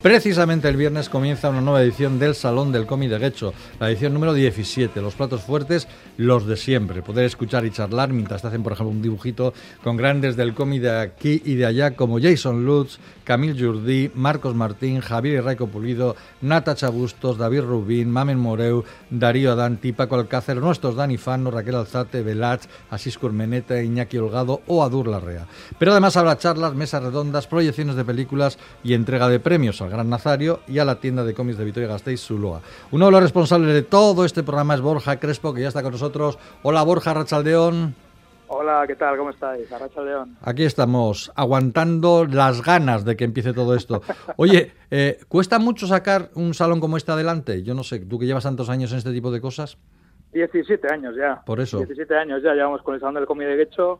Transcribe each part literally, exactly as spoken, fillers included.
Precisamente el viernes comienza una nueva edición del Salón del Cómic de Getxo, la edición número diecisiete. Los platos fuertes, los de siempre. Poder escuchar y charlar mientras te hacen, por ejemplo, un dibujito con grandes del cómic de aquí y de allá, como Jason Lutz, Camille Jourdí, Marcos Martín, Javier y Raico Pulido, Natacha Bustos, David Rubín, Mamen Moreu, Darío Adanti, Paco Alcácer, nuestros Dani Fano, Raquel Alzate, Belach, Asís Curmeneta, Iñaki Holgado o Adur Larrea. Pero además habrá charlas, mesas redondas, proyecciones de películas y entrega de premios al Gran Nazario y a la tienda de cómics de Vitoria-Gasteiz, Zuloa. Uno de los responsables de todo este programa es Borja Crespo, que ya está con nosotros. Hola Borja, Arratsaldeon. Hola, ¿qué tal? ¿Cómo estáis? Arratsaldeon. Aquí estamos, aguantando las ganas de que empiece todo esto. Oye, eh, ¿cuesta mucho sacar un salón como este adelante? Yo no sé, tú que llevas tantos años en este tipo de cosas. diecisiete años ya. Por eso. diecisiete años ya llevamos con el Salón del Cómic de Getxo,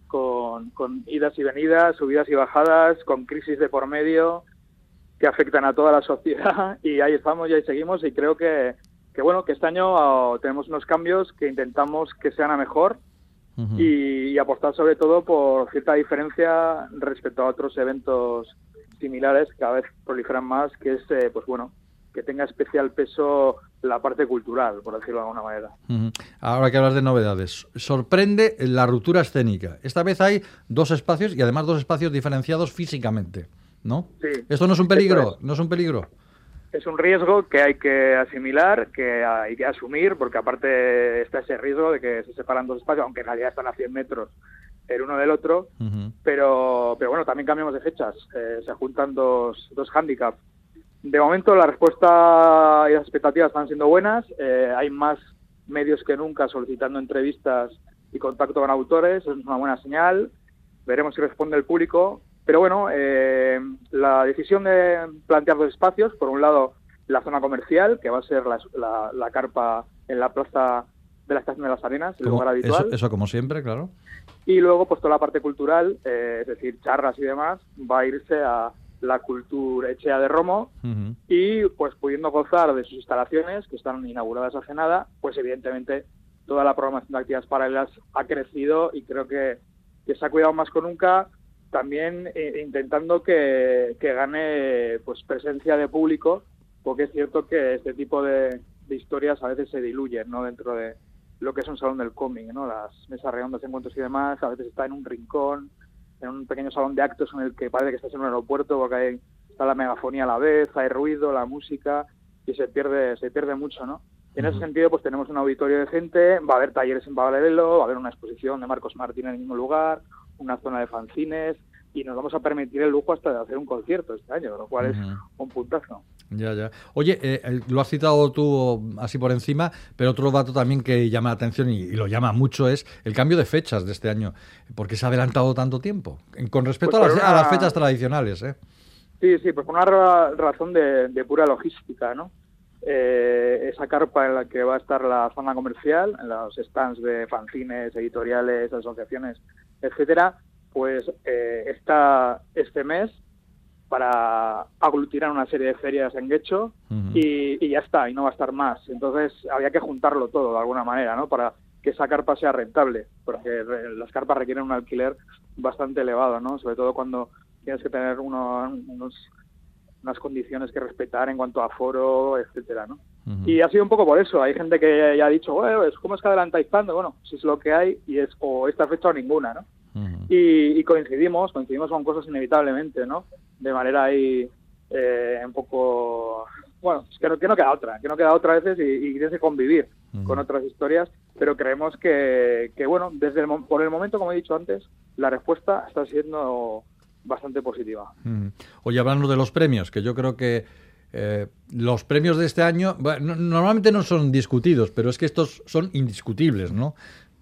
con, con idas y venidas, subidas y bajadas, con crisis de por medio que afectan a toda la sociedad, y ahí estamos y ahí seguimos, y creo que, que bueno, que este año oh, tenemos unos cambios que intentamos que sean a mejor. Uh-huh. y, y apostar sobre todo por cierta diferencia respecto a otros eventos similares que cada vez proliferan más, que es, eh, pues bueno, que tenga especial peso la parte cultural, por decirlo de alguna manera. Uh-huh. Ahora hay que hablar de novedades. Sorprende la ruptura escénica. Esta vez hay dos espacios y además dos espacios diferenciados físicamente, ¿no? Sí. ¿Esto no es un peligro? Es. ¿No es un peligro? Es un riesgo que hay que asimilar, que hay que asumir, porque aparte está ese riesgo de que se separan dos espacios, aunque en realidad están a cien metros el uno del otro, uh-huh. pero pero bueno, también cambiamos de fechas, eh, se juntan dos, dos hándicaps. De momento la respuesta y las expectativas están siendo buenas, eh, hay más medios que nunca solicitando entrevistas y contacto con autores, es una buena señal, veremos si responde el público. Pero bueno, eh, la decisión de plantear dos espacios, por un lado la zona comercial, que va a ser la, la, la carpa en la plaza de la Estación de las Arenas, el lugar habitual. Eso, eso como siempre, claro. Y luego pues toda la parte cultural, eh, es decir, charlas y demás, va a irse a la Cultura Etxea de Romo, uh-huh. y pues pudiendo gozar de sus instalaciones, que están inauguradas hace nada, pues evidentemente toda la programación de actividades paralelas ha crecido y creo que, que se ha cuidado más que nunca. También eh, intentando que, que gane pues presencia de público, porque es cierto que este tipo de, de historias a veces se diluyen, ¿no?, dentro de lo que es un salón del cómic, ¿no? Las mesas redondas, encuentros y demás, a veces está en un rincón, en un pequeño salón de actos en el que parece que estás en un aeropuerto, porque hay, está la megafonía a la vez, hay ruido, la música, y se pierde se pierde mucho, ¿no? Y en ese sentido, pues tenemos un auditorio de gente, va a haber talleres en paralelo, va a haber una exposición de Marcos Martín en el mismo lugar, una zona de fanzines, y nos vamos a permitir el lujo hasta de hacer un concierto este año, lo cual uh-huh. es un puntazo. Ya, ya. Oye, eh, lo has citado tú así por encima, pero otro dato también que llama la atención y, y lo llama mucho es el cambio de fechas de este año. ¿Por qué se ha adelantado tanto tiempo? Con respecto pues a, las, una... a las fechas tradicionales, ¿eh? Sí, sí, pues por una ra- razón de, de pura logística, ¿no? Eh, esa carpa en la que va a estar la zona comercial, en los stands de fanzines, editoriales, asociaciones, etcétera, pues eh, está este mes para aglutinar una serie de ferias en Getxo, uh-huh. y, y ya está, y no va a estar más. Entonces había que juntarlo todo de alguna manera, ¿no?, para que esa carpa sea rentable, porque las carpas requieren un alquiler bastante elevado, ¿no?, sobre todo cuando tienes que tener uno, unos, unas condiciones que respetar en cuanto a aforo, etcétera, ¿no? Uh-huh. Y ha sido un poco por eso. Hay gente que ya ha dicho, bueno, ¿cómo es que adelantáis tanto? Bueno, si es lo que hay, y es o esta fecha o ninguna, ¿no? Uh-huh. Y, y coincidimos, coincidimos con cosas inevitablemente, ¿no? De manera ahí eh, un poco... Bueno, es que no, que no queda otra, que no queda otra a veces, y, y tienes que convivir uh-huh. con otras historias, pero creemos que, que bueno, desde el, por el momento, como he dicho antes, la respuesta está siendo bastante positiva. Uh-huh. Oye, hablando de los premios, que yo creo que eh, los premios de este año, bueno, normalmente no son discutidos, pero es que estos son indiscutibles, ¿no?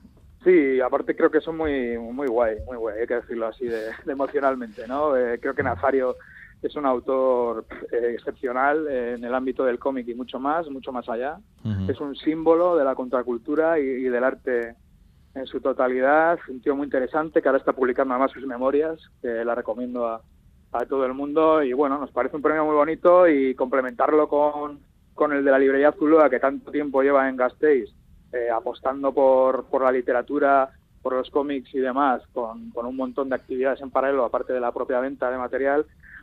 Sí, aparte creo que son muy muy guay, muy guay, hay que decirlo así, de, de emocionalmente, ¿no? Eh, creo que Nazario es un autor eh, excepcional eh, en el ámbito del cómic y mucho más, mucho más allá. Uh-huh. Es un símbolo de la contracultura y, y del arte en su totalidad, un tío muy interesante que ahora está publicando además sus memorias, que la recomiendo a, a todo el mundo, y bueno, nos parece un premio muy bonito, y complementarlo con, con el de la librería Zuloa, que tanto tiempo lleva en Gasteiz, Eh, apostando por, por la literatura, por los cómics y demás, con, con un montón de actividades en paralelo, aparte de la propia venta de material,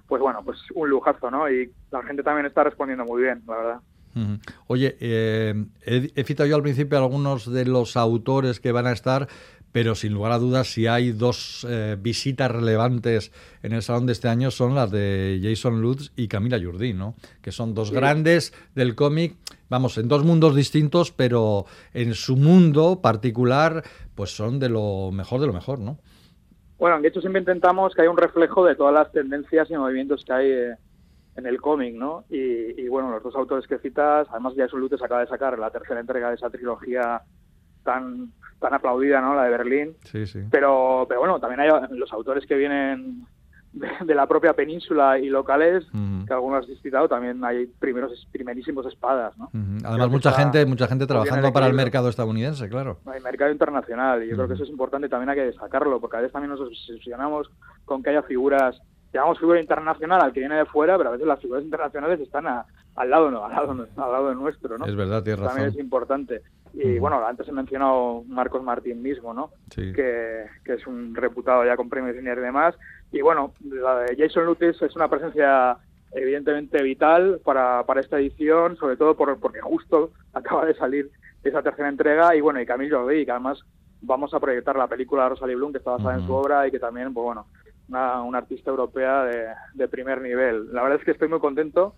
pues bueno, pues un lujazo, ¿no? Y la gente también está respondiendo muy bien, la verdad. Uh-huh. Oye, eh, he, he citado yo al principio algunos de los autores que van a estar, pero sin lugar a dudas, si hay dos eh, visitas relevantes en el salón de este año, son las de Jason Lutz y Camila Jordí, ¿no? Que son dos sí. grandes del cómic, vamos, en dos mundos distintos, pero en su mundo particular, pues son de lo mejor de lo mejor, ¿no? Bueno, de hecho siempre intentamos que haya un reflejo de todas las tendencias y movimientos que hay eh, en el cómic, ¿no? Y, y bueno, los dos autores que citas, además Jason Lutz acaba de sacar la tercera entrega de esa trilogía tan tan aplaudida, ¿no? La de Berlín. Sí, sí. Pero, pero bueno, también hay los autores que vienen de, de la propia península y locales, uh-huh. que algunos has citado, también hay primeros primerísimos espadas, ¿no? Uh-huh. Además, mucha gente, mucha gente trabajando para el mercado estadounidense, claro. Hay mercado internacional, y yo uh-huh. creo que eso es importante, también hay que destacarlo, porque a veces también nos obsesionamos con que haya figuras, llamamos figura internacional al que viene de fuera, pero a veces las figuras internacionales están a, al lado, no, al lado, al lado de nuestro, ¿no? Es verdad, tienes razón. También es importante. Y uh-huh. bueno, antes he mencionado Marcos Martín mismo, ¿no? Sí. Que, que es un reputado ya con premios Cine y demás. Y bueno, la de Jason Lutz es una presencia evidentemente vital para, para esta edición, sobre todo por, porque justo acaba de salir esa tercera entrega. Y bueno, y Camille Jordí, que además vamos a proyectar la película de Rosalie Blum, que está basada uh-huh. en su obra y que también, pues bueno, una, una artista europea de, de primer nivel. La verdad es que estoy muy contento.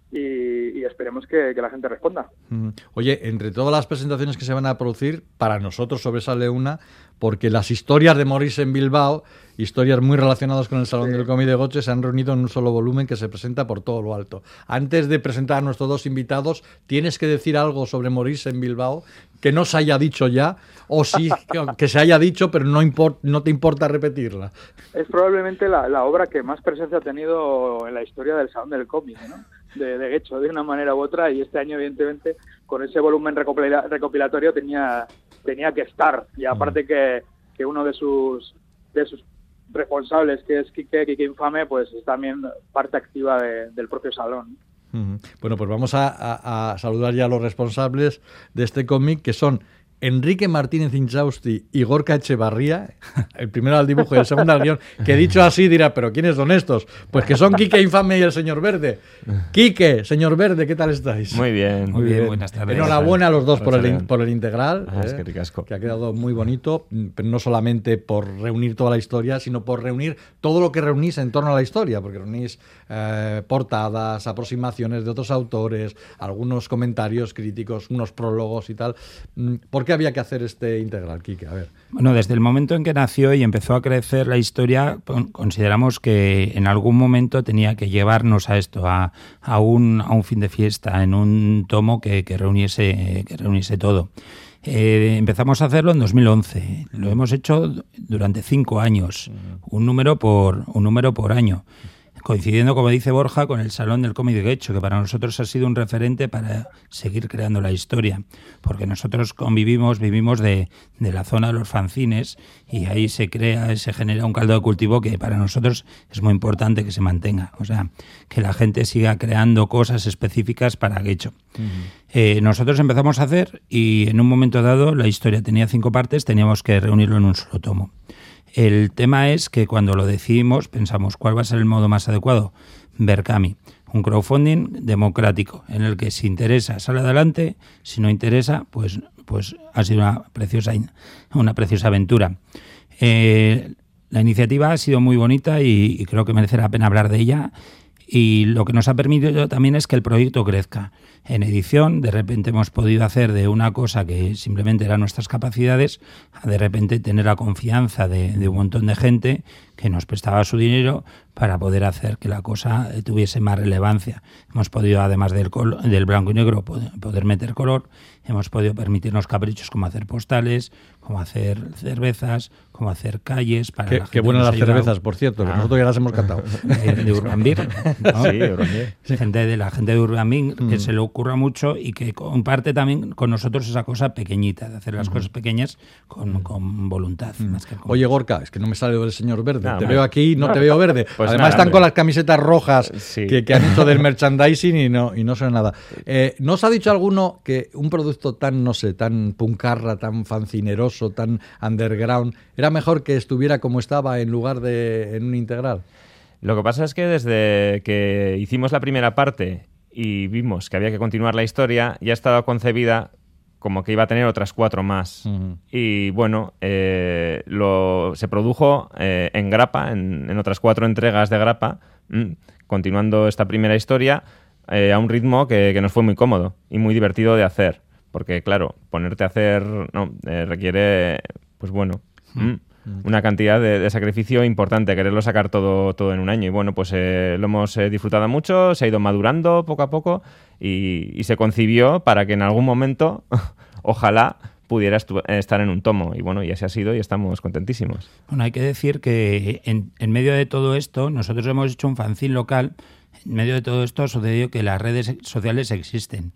Y, y esperemos que, que la gente responda. Oye, entre todas las presentaciones que se van a producir, para nosotros sobresale una, porque las historias de Maurice en Bilbao, historias muy relacionadas con el Salón sí. del Cómic de Goche, se han reunido en un solo volumen que se presenta por todo lo alto. Antes de presentar a nuestros dos invitados, ¿tienes que decir algo sobre Maurice en Bilbao que no se haya dicho ya, o sí que se haya dicho, pero no, import, no te importa repetirla? Es probablemente la, la obra que más presencia ha tenido en la historia del Salón del Cómic, ¿no? De, de hecho, de una manera u otra, y este año, evidentemente, con ese volumen recopila, recopilatorio tenía tenía que estar. Y aparte que, que uno de sus de sus responsables, que es Quique, Quique Infame, pues es también parte activa de, del propio salón. Uh-huh. Bueno, pues vamos a, a, a saludar ya a los responsables de este cómic, que son Enrique Martínez Inchausti y Gorka Echevarría, el primero al dibujo y el segundo al guión, que dicho así dirá, ¿pero quiénes son estos? Pues que son Quique Infame y el señor Verde. Quique, señor Verde, ¿qué tal estáis? Muy bien, muy bien. Buenas tardes. Enhorabuena a los dos por el, por el integral, ah, eh, es que, ricasco. que ha quedado muy bonito, pero no solamente por reunir toda la historia, sino por reunir todo lo que reunís en torno a la historia, porque reunís eh, portadas, aproximaciones de otros autores, algunos comentarios críticos, unos prólogos y tal. ¿Por qué había que hacer este integral, Quique? A ver. Bueno, desde el momento en que nació y empezó a crecer la historia, consideramos que en algún momento tenía que llevarnos a esto, a, a, un, a un fin de fiesta, en un tomo que, que, reuniese, que reuniese todo. Eh, empezamos a hacerlo en dos mil once. Lo hemos hecho durante cinco años, un número por, un número por año, coincidiendo, como dice Borja, con el Salón del Cómic de Guecho, que para nosotros ha sido un referente para seguir creando la historia, porque nosotros convivimos, vivimos de, de la zona de los fanzines, y ahí se crea, se genera un caldo de cultivo que para nosotros es muy importante que se mantenga, o sea, que la gente siga creando cosas específicas para Guecho. Uh-huh. Eh, nosotros empezamos a hacer, y en un momento dado la historia tenía cinco partes, teníamos que reunirlo en un solo tomo. El tema es que cuando lo decidimos pensamos cuál va a ser el modo más adecuado. Berkami, un crowdfunding democrático en el que si interesa sale adelante, si no interesa pues, pues ha sido una preciosa, una preciosa aventura. Eh, la iniciativa ha sido muy bonita y, y creo que merece la pena hablar de ella, y lo que nos ha permitido también es que el proyecto crezca. En edición, de repente hemos podido hacer de una cosa que simplemente eran nuestras capacidades, a de repente tener la confianza de, de un montón de gente que nos prestaba su dinero para poder hacer que la cosa tuviese más relevancia. Hemos podido, además del, col- del blanco y negro, poder, poder meter color, hemos podido permitirnos caprichos como hacer postales, como hacer cervezas, como hacer calles. Para qué, la qué buenas las cervezas, por cierto, que ah. nosotros ya las hemos catado. De, de Urban Beer, ¿no? Sí, Urban Beer. Gente de la gente de Urban Beer, mm. que se le ocurra mucho y que comparte también con nosotros esa cosa pequeñita, de hacer las mm. cosas pequeñas con, con voluntad. Mm. Más que con Oye, Gorka, es que no me sale el señor Verde. Nada, te mal. veo aquí y no te veo verde. Pues Además nada, están hombre. con las camisetas rojas sí. que, que han hecho del merchandising y no, y no suena nada. Eh, ¿No os ha dicho alguno que un producto tan, no sé, tan puncarra, tan fancineroso, tan underground, era mejor que estuviera como estaba en lugar de en un integral? Lo que pasa es que desde que hicimos la primera parte y vimos que había que continuar la historia, ya estaba concebida como que iba a tener otras cuatro más. Uh-huh. Y bueno, eh, lo, se produjo eh, en grapa, en, en otras cuatro entregas de grapa, mmm, continuando esta primera historia eh, a un ritmo que, que nos fue muy cómodo y muy divertido de hacer. Porque claro, ponerte a hacer no, eh, requiere, pues bueno, uh-huh. mmm, una cantidad de, de sacrificio importante, quererlo sacar todo, todo en un año. Y bueno, pues eh, lo hemos eh, disfrutado mucho, se ha ido madurando poco a poco y, y se concibió para que en algún momento, ojalá, pudiera estu- estar en un tomo. Y bueno, y así ha sido y estamos contentísimos. Bueno, hay que decir que en, en medio de todo esto, nosotros hemos hecho un fanzine local. En medio de todo esto ha sucedido que las redes sociales existen.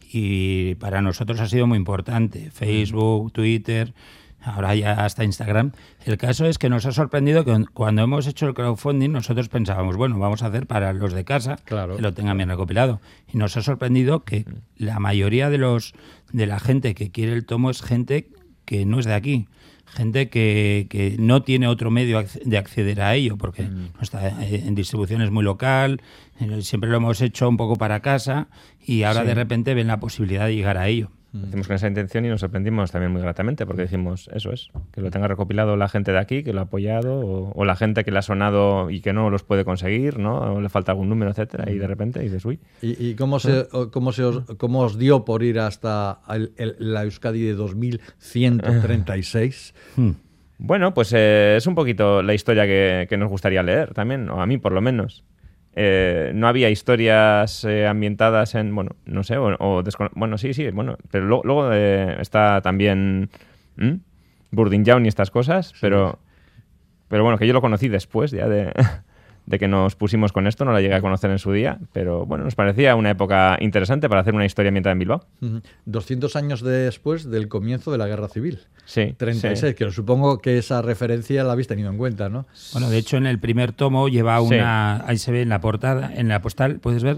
Y para nosotros ha sido muy importante. Facebook, Twitter... ahora ya hasta Instagram. El caso es que nos ha sorprendido que cuando hemos hecho el crowdfunding nosotros pensábamos, bueno, vamos a hacer para los de casa, claro, que lo tengan bien recopilado. Y nos ha sorprendido que la mayoría de los de la gente que quiere el tomo es gente que no es de aquí. Gente que, que no tiene otro medio de acceder a ello, porque mm. no está en distribución, es muy local, siempre lo hemos hecho un poco para casa y ahora sí. de repente ven la posibilidad de llegar a ello. Lo hicimos con esa intención y nos sorprendimos también muy gratamente porque decimos, eso es, que lo tenga recopilado la gente de aquí, que lo ha apoyado, o, o la gente que le ha sonado y que no los puede conseguir, ¿no? O le falta algún número, etcétera, y de repente dices, uy. ¿Y, y cómo, se, cómo, se os, cómo os dio por ir hasta el, el, la Euskadi de dos mil ciento treinta y seis? Bueno, pues eh, es un poquito la historia que, que nos gustaría leer también, o a mí por lo menos. Eh, no había historias eh, ambientadas en, bueno, no sé, o, o descon- bueno, sí, sí, bueno, pero lo, luego eh, está también ¿Mm? Burdin Jaun y estas cosas, sí, pero, pero bueno, que yo lo conocí después ya de, de que nos pusimos con esto, no la llegué a conocer en su día, pero bueno, nos parecía una época interesante para hacer una historia ambientada en Bilbao. Uh-huh. doscientos años después del comienzo de la Guerra Civil. Sí. treinta y seis, sí. Que supongo que esa referencia la habéis tenido en cuenta, ¿no? Bueno, de hecho, en el primer tomo lleva una... Sí. Ahí se ve en la portada, en la postal, puedes ver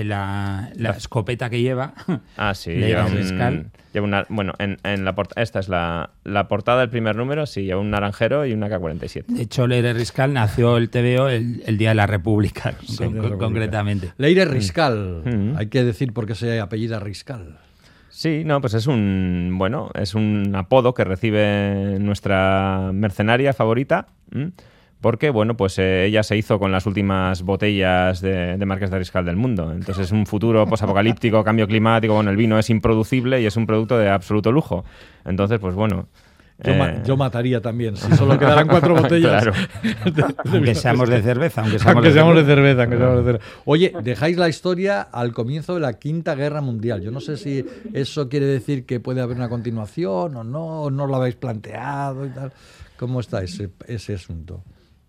la, la escopeta que lleva. Ah, sí. Lleva un, lleva una, bueno, en, en la portada, esta es la, la portada del primer número, sí, lleva un naranjero y una K cuarenta y siete. De hecho, Leire Riscal nació el T V O el, el Día de la República, sí, con, de la República. Concretamente. Leire Riscal, mm. hay que decir por qué se apellida Riscal. Sí, no, pues es un, bueno, es un apodo que recibe nuestra mercenaria favorita, ¿m? Porque, bueno, pues eh, ella se hizo con las últimas botellas de, de Marqués de Riscal del mundo. Entonces es un futuro posapocalíptico, cambio climático, bueno, el vino es improducible y es un producto de absoluto lujo. Entonces, pues bueno... Yo, eh... ma- yo mataría también, si solo quedaran cuatro botellas. Claro. de, de, aunque seamos de cerveza. Aunque seamos, aunque de, seamos cerveza. de cerveza. Aunque seamos de cerveza. Oye, dejáis la historia al comienzo de la Quinta Guerra Mundial. Yo no sé si eso quiere decir que puede haber una continuación o no, o no lo habéis planteado y tal. ¿Cómo está ese, ese asunto?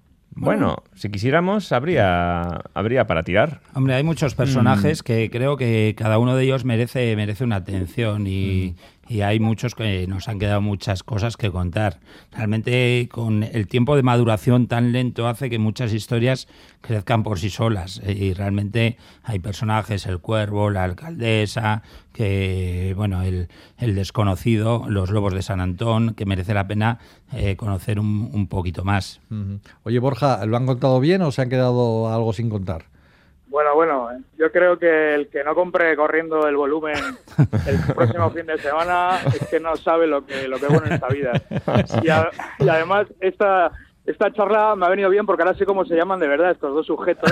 Bueno, si quisiéramos, habría, habría para tirar. Hombre, hay muchos personajes mm. que creo que cada uno de ellos merece, merece una atención y... Mm. Y hay muchos que nos han quedado muchas cosas que contar. Realmente con el tiempo de maduración tan lento hace que muchas historias crezcan por sí solas. Y realmente hay personajes, el cuervo, la alcaldesa, que bueno, el, el desconocido, los lobos de San Antón, que merece la pena eh, conocer un, un poquito más. Uh-huh. Oye, Borja, ¿lo han contado bien o se han quedado algo sin contar? Bueno, bueno, yo creo que el que no compre corriendo el volumen el próximo fin de semana es que no sabe lo que lo que es bueno en esta vida. Y, a, y además, esta esta charla me ha venido bien porque ahora sé cómo se llaman de verdad estos dos sujetos.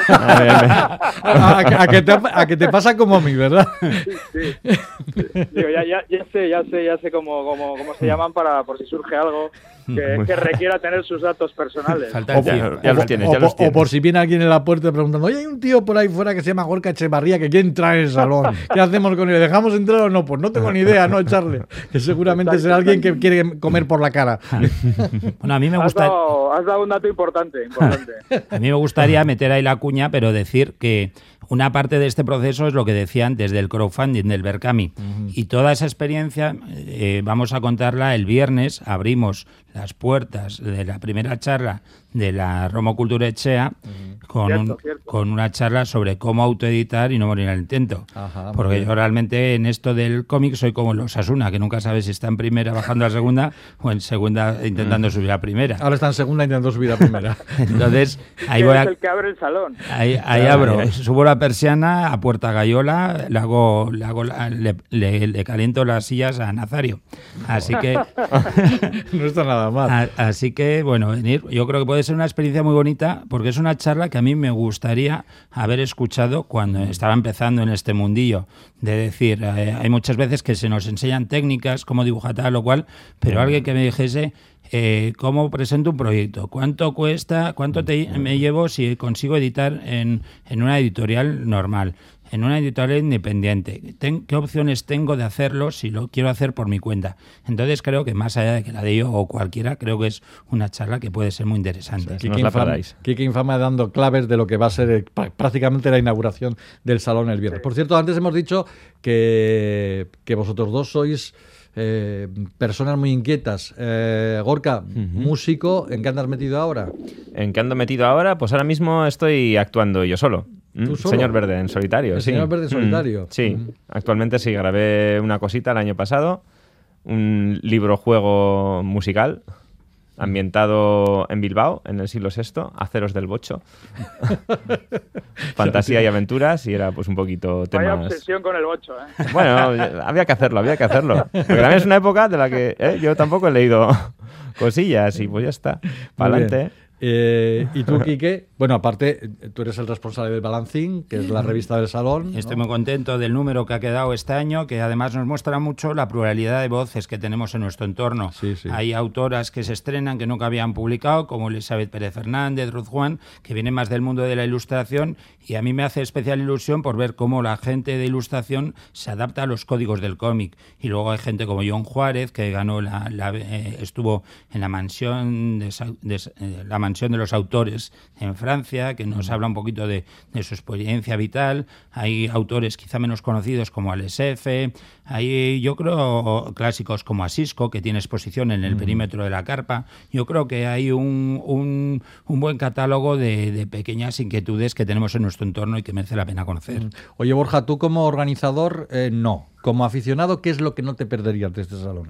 a, a, a, que te, a que te pasa como a mí, ¿verdad? Sí, sí. Digo, ya, ya, ya sé, ya sé, ya sé cómo, cómo, cómo se llaman para por si surge algo que, que requiera tener sus datos personales. O, ya, ya los tienes, ya o, los tienes. O por si viene alguien en la puerta preguntando, oye, hay un tío por ahí fuera que se llama Gorka Echevarría que quiere entrar en el salón. ¿Qué hacemos con él? ¿Le dejamos entrar o no? Pues no tengo ni idea, no echarle. Que seguramente será alguien que quiere comer por la cara. Bueno, a mí me has gusta... Dado, has dado un dato importante, importante. A mí me gustaría meter ahí la cuña, pero decir que una parte de este proceso es lo que decía antes del crowdfunding, del Berkami. Uh-huh. Y toda esa experiencia eh, vamos a contarla el viernes. Abrimos las puertas de la primera charla de la Romo Cultura Echea uh-huh. con, cierto, un, cierto. con una charla sobre cómo autoeditar y no morir al intento. Ajá, porque yo realmente en esto del cómic soy como los Osasuna, que nunca sabes si está en primera bajando a segunda o en segunda intentando uh-huh. subir a primera. Ahora está en segunda intentando subir a primera. Entonces, ahí voy a... Es el que abre el salón. Ahí, ahí claro, abro, ahí. subo la persiana a Puerta Gallola, le hago, le, hago la, le, le, le caliento las sillas a Nazario. Así que... no está nada mal. A, así que, bueno, venir, yo creo que puede ser una experiencia muy bonita, porque es una charla que a mí me gustaría haber escuchado cuando estaba empezando en este mundillo. De decir, eh, hay muchas veces que se nos enseñan técnicas, cómo dibujar tal o cual, pero alguien que me dijese... Eh, ¿Cómo presento un proyecto? ¿Cuánto cuesta? ¿Cuánto te, me llevo si consigo editar en, en una editorial normal? En una editorial independiente. Ten, ¿Qué opciones tengo de hacerlo si lo quiero hacer por mi cuenta? Entonces creo que más allá de que la de yo o cualquiera, creo que es una charla que puede ser muy interesante. Sí, Quique, Infame, Quique Infame dando claves de lo que va a ser prácticamente la inauguración del salón el viernes. Por cierto, antes hemos dicho que, que vosotros dos sois... Eh, personas muy inquietas. Eh, Gorka, uh-huh. músico, ¿en qué andas metido ahora? ¿En qué ando metido ahora? Pues ahora mismo estoy actuando yo solo. ¿Tú solo? Señor Verde, en solitario. ¿El sí. Señor Verde en solitario? Mm, sí, uh-huh. actualmente sí, grabé una cosita el año pasado, un libro-juego musical ambientado en Bilbao, en el siglo sexto, Aceros del Bocho. Fantasía y aventuras, y era pues un poquito temas... Vaya obsesión con el bocho, ¿eh? Bueno, había que hacerlo, había que hacerlo. Porque también es una época de la que ¿eh? yo tampoco he leído cosillas y pues ya está, para adelante. Eh, ¿Y tú, Quique? Bueno, aparte, tú eres el responsable del Balancín, que es la revista del Salón, ¿no? Estoy muy contento del número que ha quedado este año, que además nos muestra mucho la pluralidad de voces que tenemos en nuestro entorno. Sí, sí. Hay autoras que se estrenan que nunca habían publicado, como Elizabeth Pérez Fernández, Ruth Juan, que vienen más del mundo de la ilustración, y a mí me hace especial ilusión por ver cómo la gente de ilustración se adapta a los códigos del cómic. Y luego hay gente como John Juárez, que ganó la, la eh, estuvo en la mansión de, de, de la mansión de los autores en Francia, que nos habla un poquito de, de su experiencia vital. Hay autores quizá menos conocidos como Alex F. Hay, yo creo, clásicos como Asisco, que tiene exposición en el mm. perímetro de la carpa. Yo creo que hay un, un, un buen catálogo de, de pequeñas inquietudes que tenemos en nuestro entorno y que merece la pena conocer. Mm. Oye, Borja, tú como organizador, eh, no. Como aficionado, ¿qué es lo que no te perderías de este salón?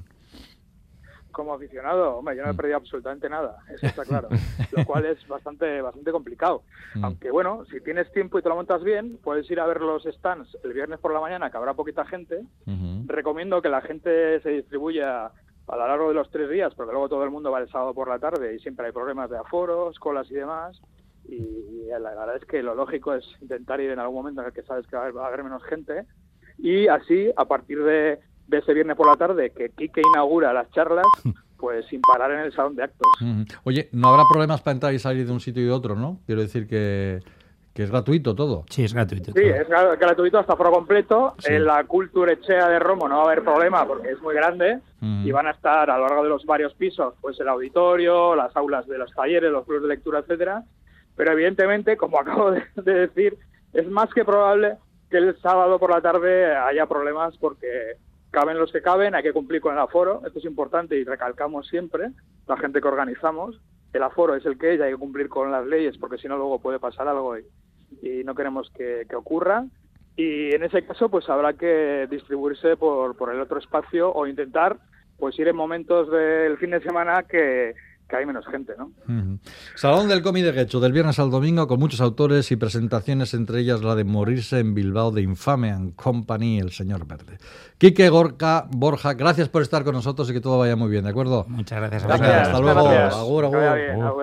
Como aficionado, hombre, yo no he perdido absolutamente nada, eso está claro, lo cual es bastante bastante complicado. Mm. Aunque bueno, si tienes tiempo y te lo montas bien, puedes ir a ver los stands el viernes por la mañana, que habrá poquita gente. Uh-huh. Recomiendo que la gente se distribuya a lo largo de los tres días, porque luego todo el mundo va el sábado por la tarde y siempre hay problemas de aforos, colas y demás. Y la verdad es que lo lógico es intentar ir en algún momento en el que sabes que va a haber, va a haber menos gente. Y así, a partir de... de ese viernes por la tarde, que Quique inaugura las charlas, pues sin parar en el salón de actos. Oye, no habrá problemas para entrar y salir de un sitio y de otro, ¿no? Quiero decir que, que es gratuito todo. Sí, es gratuito. Sí, todo. es gratuito hasta foro completo. Sí. En la Cultura Echea de Romo no va a haber problema porque es muy grande uh-huh. y van a estar a lo largo de los varios pisos, pues el auditorio, las aulas de los talleres, los clubes de lectura, etcétera. Pero evidentemente, como acabo de, de decir, es más que probable que el sábado por la tarde haya problemas porque caben los que caben, hay que cumplir con el aforo, esto es importante y recalcamos siempre, la gente que organizamos, el aforo es el que es y hay que cumplir con las leyes porque si no luego puede pasar algo y, y no queremos que, que ocurra. Y en ese caso pues habrá que distribuirse por, por el otro espacio o intentar pues ir en momentos del fin de semana que... que hay menos gente, ¿no? Uh-huh. Salón del Cómic de Guecho, del viernes al domingo, con muchos autores y presentaciones, entre ellas la de Morirse en Bilbao, de Infame and Company, El Señor Verde. Quique, Gorka, Borja, gracias por estar con nosotros y que todo vaya muy bien, ¿de acuerdo? Muchas gracias a vosotros. vosotros. Hasta luego. Gracias. Agur, agur. Bien, agur.